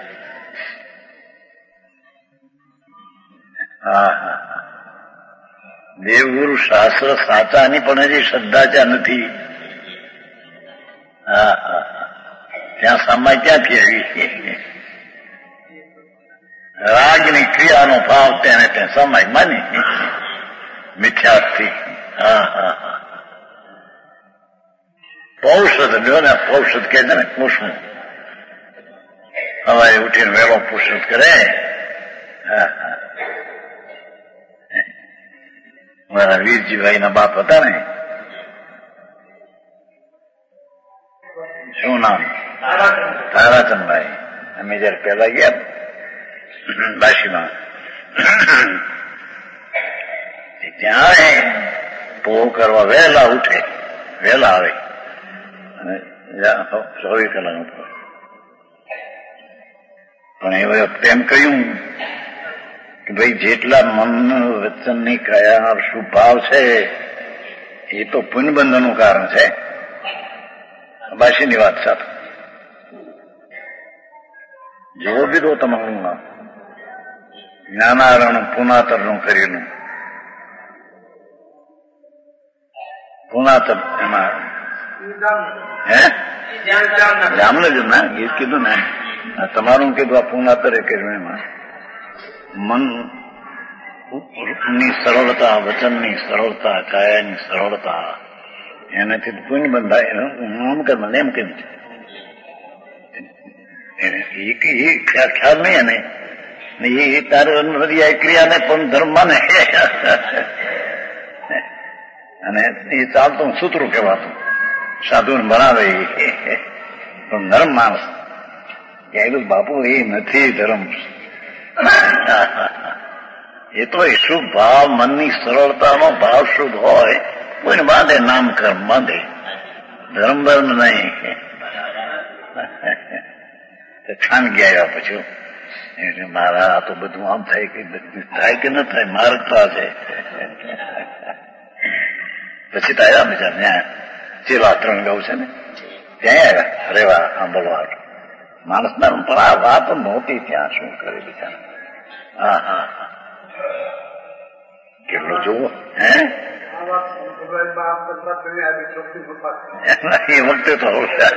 હા હા દેવગુરુ શાસ્ત્ર સાચાની પણ હજી શ્રદ્ધા ત્યાં નથી. હા હા ત્યાં સમય ક્યાંથી આવી? રાગની ક્રિયાનો ભાવ તેને ત્યાં સમય માની મિથ્યાથી. હા હા હા પૌષધ લ્યો ને, પૌષધ કહે છે ને પુષ્પ. સવારે ઉઠીને વહેલો પુષ્પ કરે. હા હા મારા વીરજીભાઈ ના બાપ હતા ને, શું નામ? તારાચંદભાઈ. અમે જયારે પેલા ગયા બાશીમાં ત્યાં પોહ કરવા વહેલા ઉઠે, વહેલા આવે અને ચોવીસ કલાક ઉપર. પણ એ વખતે એમ કહ્યું કે ભાઈ જેટલા મન વચનની કયા શુભ ભાવ છે એ તો પુણ્યબંધનનું કારણ છે. બાશીની વાત સાથે જેવો બીજો તમારું નામ જ્ઞાનારણ પુનાતરનું કરેલું. પુનાતર એમાં હે જામને જ ના ગીત કીધું ને તમારું કીધું આ પુનાતરે કર્યું. એમાં મન ની સરળતા, વચનની સરળતા, કાયાની સરળતા એનાથી પુણ્ય બંધાય. આમ કે મને એમ કેમ છે એ ખ્યાલ નહીં. એને એ તારે ક્રિયાને પણ ધર્મ માને અને એ ચાલતું સૂત્રું કહેવાતું, સાધુને બનાવે પણ ધર્મ માણસ. કહેલું બાપુ એ નથી ધર્મ. એ તો એ શુભ ભાવ, મનની સરળતાનો ભાવ શુભ હોય કોઈને બાંધે, નામ કર્મ બાંધે, ધર્મ ધર્મ નહીં. ખાનગી આવ્યા પછી એટલે મારા આ તો બધું આમ થાય કે થાય કે ન થાય, માર્ગતા છે. પછી તો આવ્યા બીજા ત્યાં ચેલા ત્રણ ગાઉ છે ને ત્યાં આવ્યા રેવા સાંભળવા. માણસ ના પણ આ વાત નહોતી ત્યાં. શું કરે બીજા? હા હા હા કેટલો જુઓ હે એ વખતે તો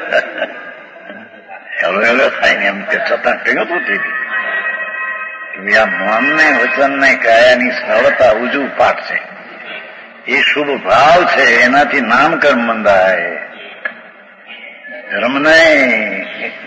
હેલો હેલો થાય ને એમ કે છતાં કહ્યું હતું આ મનને વચનને કાયાની સરળતા ઉજવું પાઠ છે. એ શુભ ભાવ છે, એનાથી નામકર્મ બંધાય, ધર્મ નહીં.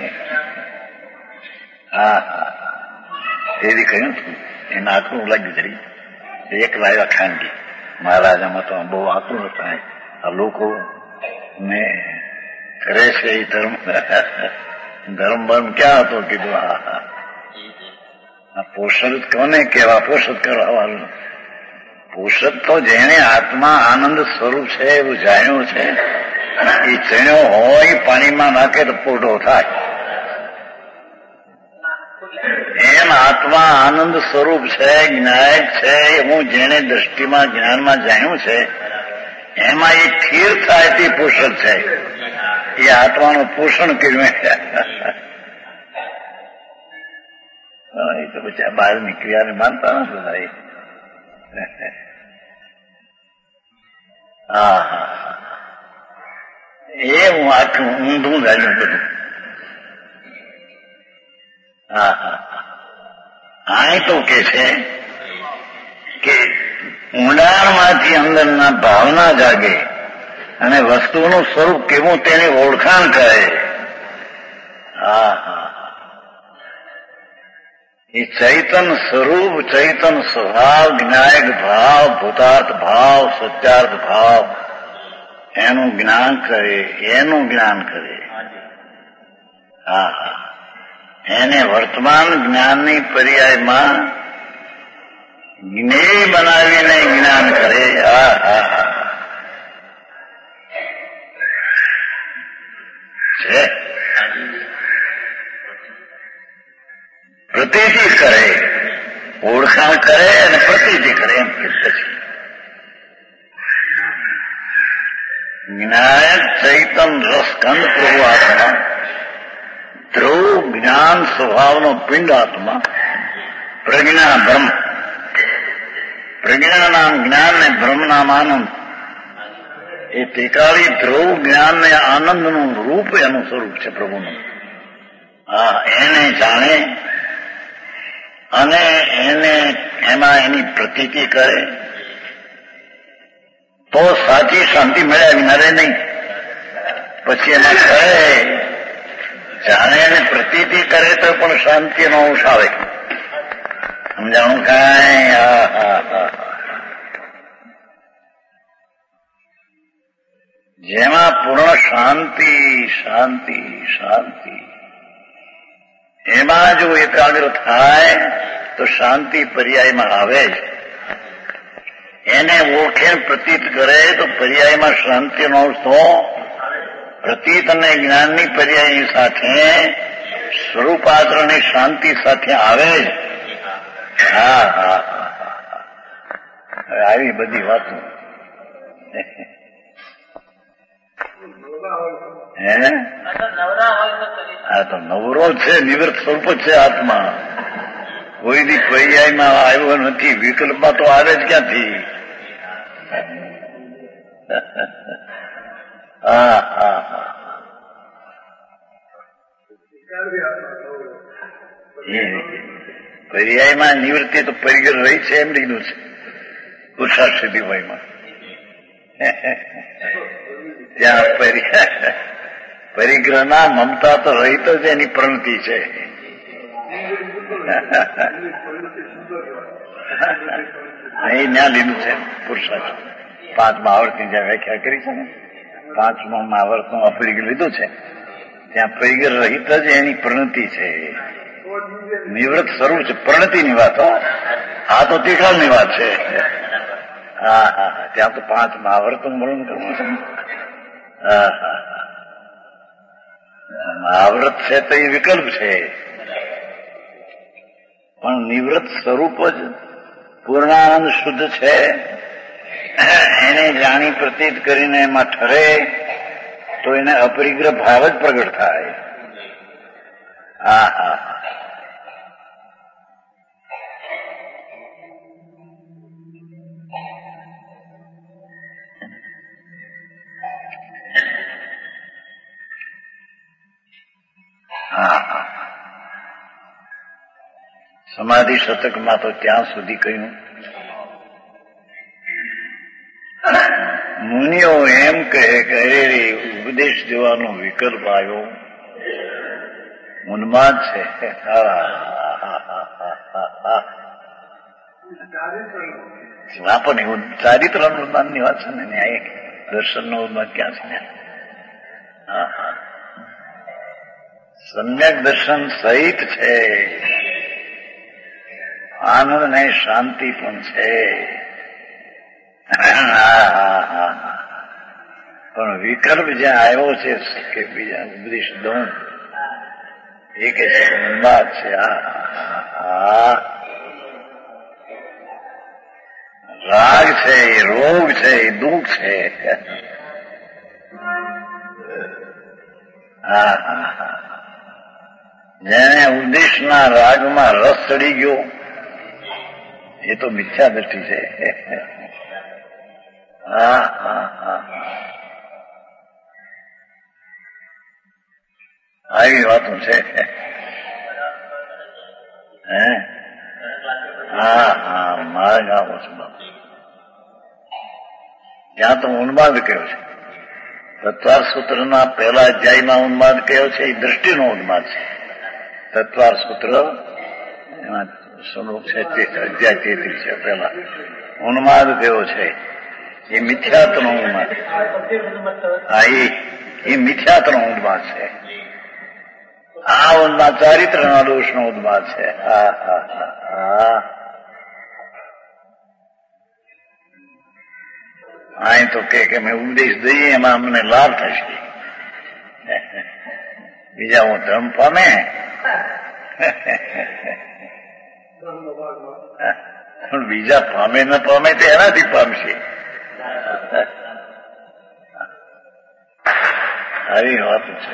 હા હા એવી કહ્યું હતું. એને આકરું લાગ્યું જરી. એક લાવ્યા ખાનગી મહારાજામાં તો બહુ આકરું હતા. આ લોકો ને કરે છે એ ધર્મ ધર્મ બર્મ ક્યાં હતો કીધું. હા હા આ પોષદ કોને કેવા? પોષદ કરવાનું પોષદ તો જેને આત્મા આનંદ સ્વરૂપ છે એવું જાણ્યું છે, એ ચણ્યો હોય પાણીમાં નાખે તો પોઢો થાય. એમ આત્મા આનંદ સ્વરૂપ છે, જ્ઞાયક છે, હું જેને દ્રષ્ટિમાં જ્ઞાનમાં જાણ્યું છે એમાં એ સ્થિર થાય તે પોષણ છે. એ આત્માનું પોષણ કર્યું. એ તો પછી બહાર નીકળ્યા માનતા નથી. હા હા એ હું આખું ઊંધું જાણ્યું બધું. હા હા આ તો કે છે કે ઊંડાણમાંથી અંદરના ભાવના જાગે અને વસ્તુનું સ્વરૂપ કેવું તેની ઓળખાણ કરે. હા હા એ ચૈતન સ્વરૂપ, ચૈતન સ્વભાવ, જ્ઞાયક ભાવ, ભૂતાર્થ ભાવ, સત્યાર્થ ભાવ એનું જ્ઞાન કરે, એનું જ્ઞાન કરે. હા હા એને વર્તમાન જ્ઞાનની પર્યાયમાં જ્ઞેય બનાવીને જ્ઞાન કરે. હા હા હા છે પ્રતીતિ કરે, ઓળખાણ કરે અને પ્રતીતિ કરે. એમ પછી જ્ઞાયક ચૈતન રસકંદ પ્રભુ આત્મા, ધ્રુવ જ્ઞાન સ્વભાવનો પિંડ આત્મા, પ્રજ્ઞા બ્રહ્મ, પ્રજ્ઞાના જ્ઞાન ને બ્રહ્મનામ આનંદ. એ ટેકાળી ધ્રુવ જ્ઞાન ને આનંદનું રૂપ એનું સ્વરૂપ છે પ્રભુનું. હા એને જાણે અને એને એમાં એની પ્રતીતિ કરે તો સાચી શાંતિ મળ્યા વિના રહે નહીં. પછી એમાં કરે જાણે એને પ્રતીતિ કરે તો પણ શાંતિનો અંશ આવે. સમજાણું કાંઈ? હા હા હા જેમાં પૂર્ણ શાંતિ શાંતિ શાંતિ એમાં જો એકાગ્ર થાય તો શાંતિ પર્યાયમાં આવે જ. એને ઓળખે પ્રતીત કરે તો પર્યાયમાં શાંતિનો અંશ તો પ્રતીત અને જ્ઞાનની પર્યાયની સાથે સ્વરૂપ આચરણની શાંતિ સાથે આવે જ. હા હા હવે આવી બધી વાતો હે આ તો નવરો છે, નિવૃત્ત સ્વરૂપ છે આત્મા. કોઈ દી પર્યાયમાં આવ્યો નથી, વિકલ્પમાં તો આવે જ ક્યાંથી? હા હા હા પર્યાયમાં નિવૃત્તિ તો પરિગ્રહ રહી છે એમ લીધું છે પુરુષાર્થ સિદ્ધિભાઈમાં. ત્યાં પરિગ્રહના મમતા તો રહિત જ એની પ્રવૃત્તિ છે. અહીં ત્યાં લીધું છે પુરુષાર્થ. પાંચમા આવર્તની જ્યાં વ્યાખ્યા કરી છે ને, પાંચમા આવર્તનું અપરિગ્રહ લીધું છે ત્યાં પરિગ્રહ રહિત જ એની પ્રવૃત્તિ છે. નિવૃત્ત સ્વરૂપ છે, પ્રણતિની વાત. આ તો તીખાલની વાત છે. હા હા ત્યાં તો પાંચમા આવર્તન વર્ણન કરવું છે. હા હા આવૃત છે તો એ વિકલ્પ છે, પણ નિવૃત્ત સ્વરૂપ જ પૂર્ણાનંદ શુદ્ધ છે. એને જાણી પ્રતીત કરીને એમાં ઠરે તો એને અપરિગ્રહ ભાવ જ પ્રગટ થાય. હા હા હા સમાધિ શતકમાં તો ત્યાં સુધી કહ્યું, મુનિઓ એમ કહે કે અરે રે ઉપદેશ દેવાનો વિકલ્પ આવ્યો, ઉન્માદ છે. પણ એવું ચારિત્ર ઉન્માદની વાત છે ને, ન્યાય દર્શનનો ઉન્માદ ક્યાં છે? હા હા સમ્યક દર્શન સહિત છે. આનંદ ને શાંતિ પણ છે. પણ વિકલ્પ જ્યાં આવ્યો છે કે બીજા ઉપદેશ દઉં એ કે છે ઉન્માદ છે. આ રાગ છે, એ રોગ છે, એ દુઃખ છે. જેને ઉપદેશના રાગમાં રસ ચડી ગયો એ તો મિથ્યા દ્રષ્ટિ છે. હા હા હા આવી વાતો છે. હે હા હા મારે ગાવો છે. ત્યાં તો ઉન્માદ કયો છે. તત્વાર સૂત્રના પહેલા અધ્યાયમાં ઉન્માદ કયો છે એ દ્રષ્ટિનો ઉન્માદ છે. તત્વાર સૂત્ર એમાં શ્લોક છે અધ્યાય તેત્રીસ છે. પહેલા ઉન્માદ કયો છે એ મિથ્યાત્વનો ઉન્માદ. હા એ મિથ્યાત્વનો ઉન્માદ છે. આ ઉન્માદ ચારિત્રના દોષનો ઉન્માદ છે. હા હા હા અહીં તો કે અમે ઉપદેશ દઈએ એમાં અમને લાભ થશે. બીજા હું ધર્મ પામે પણ બીજા પામે ન પામે તો એનાથી પામશે. આવી વાત છે.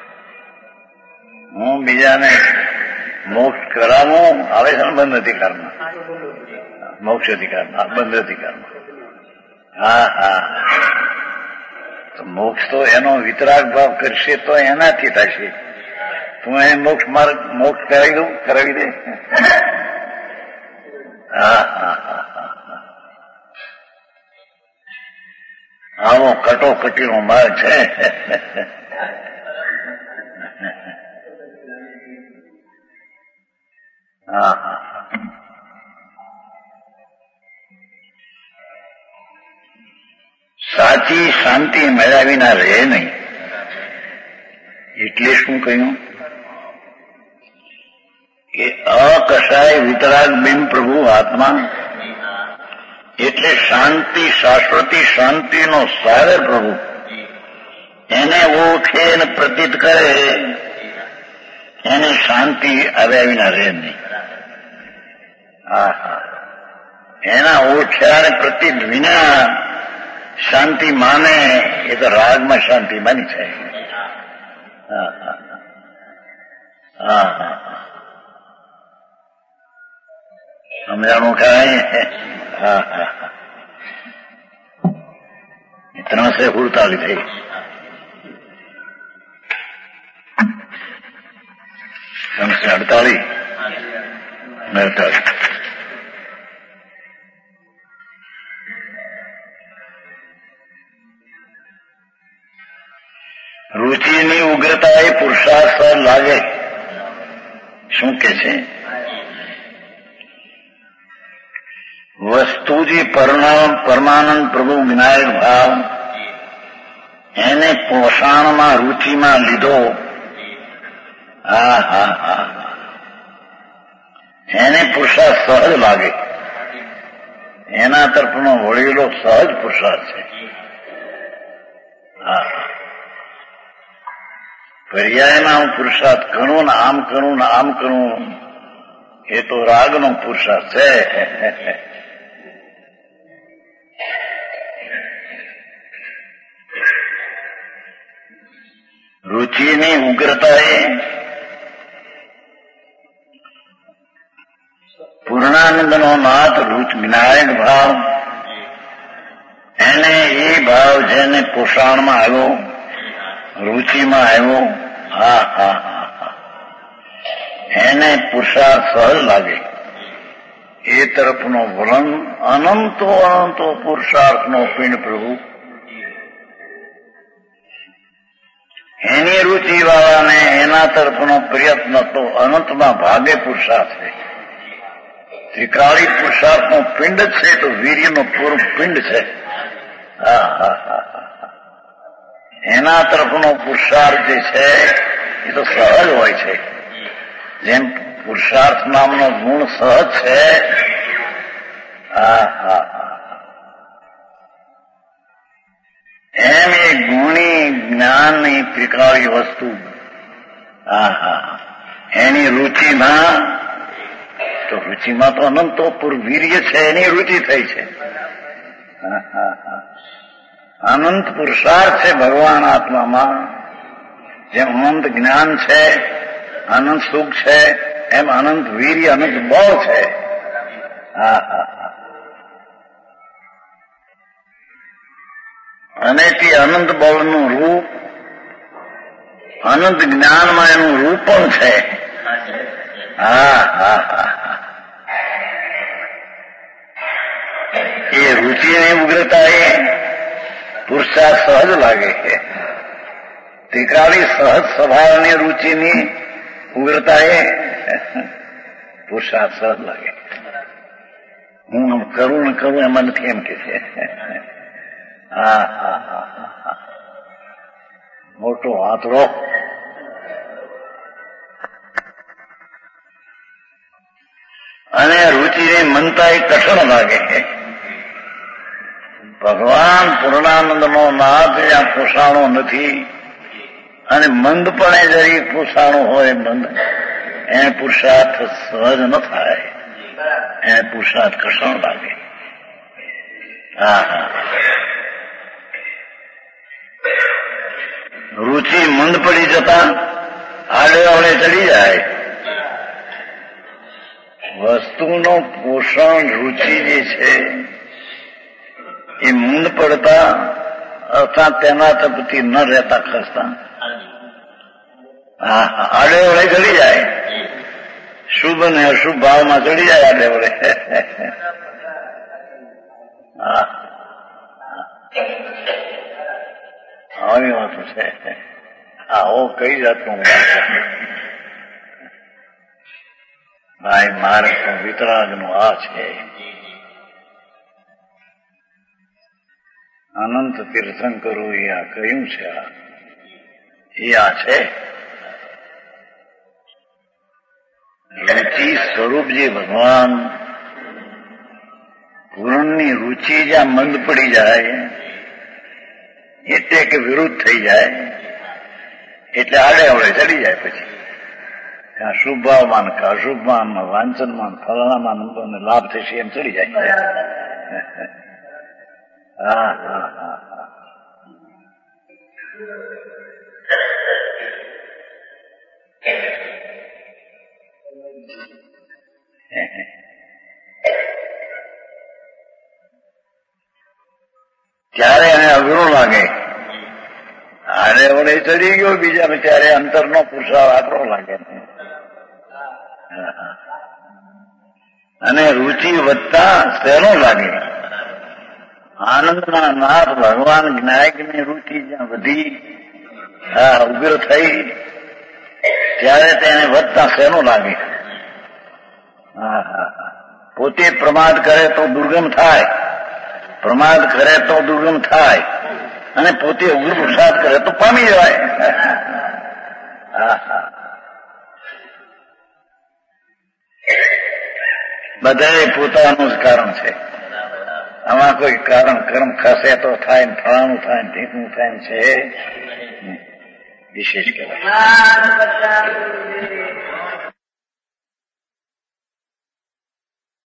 હું બીજાને મોક્ષ કરાવું આવે છે ને બંધ અધિકારમાં, મોક્ષ અધિકારમાં, બંધ અધિકારમાં. હા હા તો મોક્ષ તો એનો વિતરાગ ભાવ કરશે તો એનાથી થશે. તું એને મોક્ષ માર્ગ મોક્ષ કરાવી દઉં કરાવી દે. હા હા હા આવો કટોકટીનો માર્ગ છે. હા હા સાચી શાંતિ મળ્યા વિના રહે નહીં. એટલે શું કહ્યું કે અકસાય વિતરાગ બિન પ્રભુ આત્મા એટલે શાંતિ, શાશ્વતી શાંતિનો સાગર પ્રભુ. એને ઓળખે ને પ્રતીત કરે એને શાંતિ આવ્યા વિના રહે નહીં. હા હા એના ઓળખ્યા ને પ્રતીત વિના શાંતિ માને એ તો રાગમાં શાંતિ માની છે. હા હા હા હા સમજાણું કાંઈ? હા હા ત્રણસે હુડતાલી થઈ. ત્રણસે અડતાલીસ અડતાલીસ રુચિની ઉગ્રતા એ પુરુષાર્થ લાગે. શું કે છે? વસ્તુજી પરમાનંદ પ્રભુ વિનાયક ભાવ એને પોષણમાં રુચિમાં લીધો. હા હા હા એને પુરુષાર્થ સહજ લાગે. એના તરફનો વળેલો સહજ પુરુષાર્થ છે. હા પર્યાયમાં હું પુરુષાર્થ કરું ને આમ કરું ને આમ કરું એ તો રાગનો પુરુષાર્થ છે. રુચિની ઉગ્રતા એ પૂર્ણાનંદનો નાથ વિનાયક ભાવ એને એ ભાવ જેને પોષણમાં આવ્યો, રુચિમાં આવ્યો. હા હા હા એને પુરુષાર્થ સહજ લાગે. એ તરફનો વલણ અનંતો અનંતો પુરુષાર્થનો પિંડ પ્રભુ. એની રુચિ વાળાને એના તરફનો પ્રયત્ન તો અનંતમાં ભાગે પુરુષાર્થ છે. ત્રિકાળી પુરુષાર્થનો પિંડ છે તો વીર્યનો પૂર્વ પિંડ છે. હા હા હા એના તરફનો પુરુષાર્થ જે છે એ તો સહજ હોય છે. જેમ પુરુષાર્થ નામનો ગુણ સહજ છે. હા હા હા એમ એ ગુણી જ્ઞાનની ત્રિકાળી વસ્તુ હા હા એની રુચિમાં તો રુચિમાં તો અનંતોપુર વીર્ય છે એની રુચિ થઈ છે. હા હા હા અનંત પુરુષાર્થ છે ભગવાન આત્મામાં. જેમ અનંત જ્ઞાન છે, અનંત સુખ છે, એમ અનંત વીર્ય અનંત બળ છે. હા હા હા અને તે અનંત બળનું રૂપ અનંત જ્ઞાનમાં એનું રૂપ પણ છે. હા હા હા એ રુચિની ઉગ્રતા એ પુરુષાર્થ સહજ લાગે છે. ત્રિકાળી સહજ સ્વભાવની રુચિની ઉગ્રતા એ પુરુષાર્થ સહજ લાગે. હું આમ કરું ને કરું એમાં નથી એમ કે છે. હા હા હા હા મોટો આંતરો અને રુચિની મનતા એ કઠણ લાગે છે. ભગવાન પૂર્ણાનંદનો નાથ જ્યાં પોષાણો નથી અને મંદ પણ એ જરી પોષાણો હોય મંદ એને પુરુષાર્થ સહજ ન થાય. એને પુરુષાર્થ કઠણ લાગે. હા હા રુચિ મંદ પડી જતા આડે અવળે ચડી જાય. વસ્તુનો પોષણ રુચિ જે છે એ મંદ પડતા અર્થાત તેના તરફથી ન રહેતા ખસતા હા આડે અવળે ચડી જાય. શુભ ને અશુભ ભાવમાં ચડી જાય આડે અવળે. હા આવી વાતો છે. આવો કઈ જાતનું ભાઈ માર્ગ તો વિતરાગનું આ છે. અનંત તીર્થંકરો એ આ કહ્યું છે. એ આ છે રુચિ સ્વરૂપ જે ભગવાન પૂરણની રુચિ જ્યાં મંદ પડી જાય એટલે કે વિરુદ્ધ થઈ જાય એટલે આડે અવળે ચડી જાય. પછી ત્યાં શુભભાવમાન કે અશુભમાન વાંચનમાન ફલાણામાં નંબરને લાભ થશે એમ ચડી જાય. હા હા હા હા ત્યારે એને અઘરું લાગે. આડે વડે ચડી ગયો બીજા ત્યારે અંતરનો પુરુષાર્થ આકરો લાગે. અને રુચિ વધતા સહેલો લાગે. આનંદના નાથ ભગવાન જ્ઞાયકની રુચિ જ્યાં વધી હા ઉગ્ર થઈ ત્યારે તેને વધતા સહેલો લાગે. હા હા પોતે પ્રમાદ કરે તો દુર્ગમ થાય, પ્રમાદ કરે તો દુર્ગમ થાય અને પોતે ઉગ્ર પુરુષાર્થ કરે તો પામી જવાય. હા હા બધાએ પોતાનું જ કારણ છે. આમાં કોઈ કારણ કર્મ ખસે તો થાય ને ફળાનું થાય ને ઢીકનું થાય છે વિશેષ કહેવાય.